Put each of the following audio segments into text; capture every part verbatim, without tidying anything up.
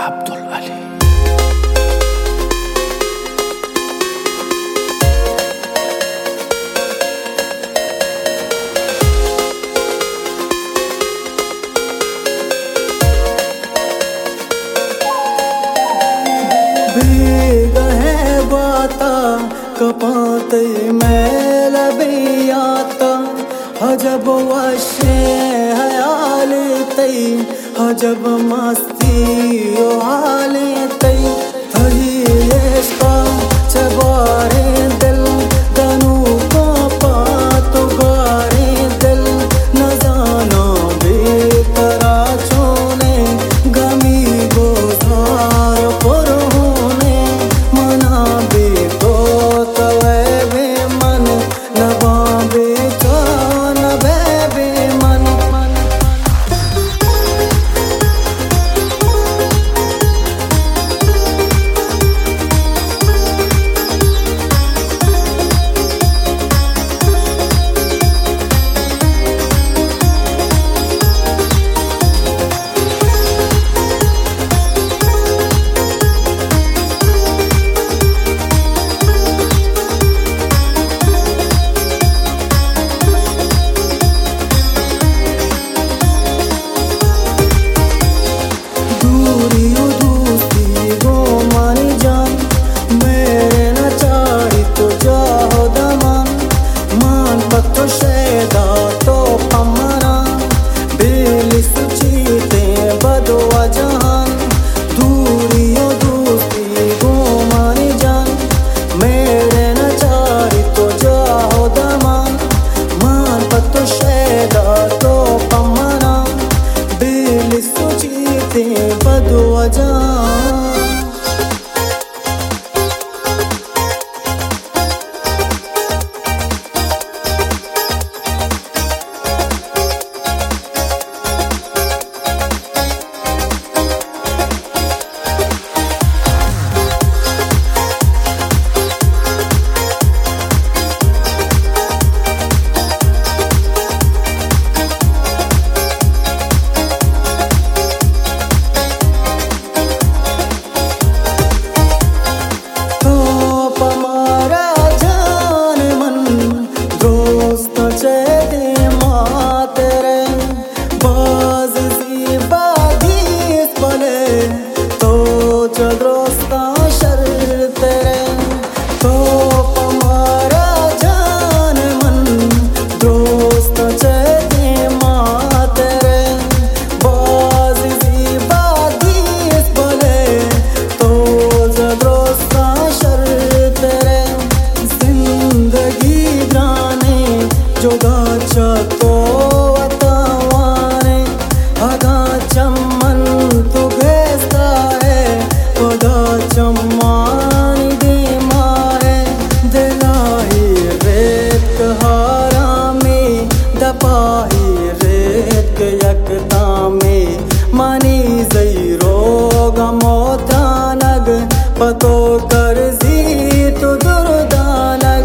अब्दुल अली। भीग है बाता कपाते मैल बियाता हजब वशे हयाले तई हजब मस्ती ओ हाले तई थही इश्का चबारे दिल दनु को पातो गारे दिल न जाना बेकरा छोने गमी गोसार पुरहोने मना बे तो तवे बे मन नबा बे तो नबे बे मन। पतो कर जी तो दुर्दानग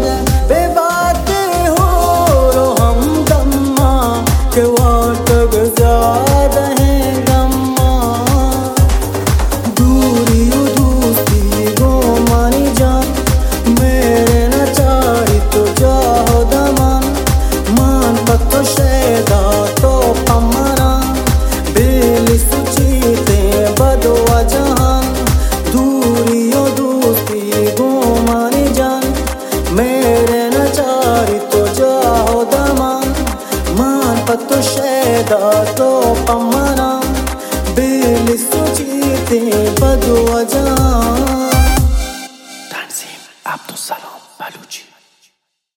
बेबात हो रो हम दम्मा के वाटग ज्यादा है गम्मा दूरी दूसरी गो मानी जान मेरे न चाही तो जाओ दमन मान पतो शेदा तो पमरा बेली सुचीते बदवा जहान मेरे न चाही तो जाओ दमन मान पतो शेदा तो पमना बेली सुचीते बदवा जान। तंजीम अब्दुल सलाम बलूची।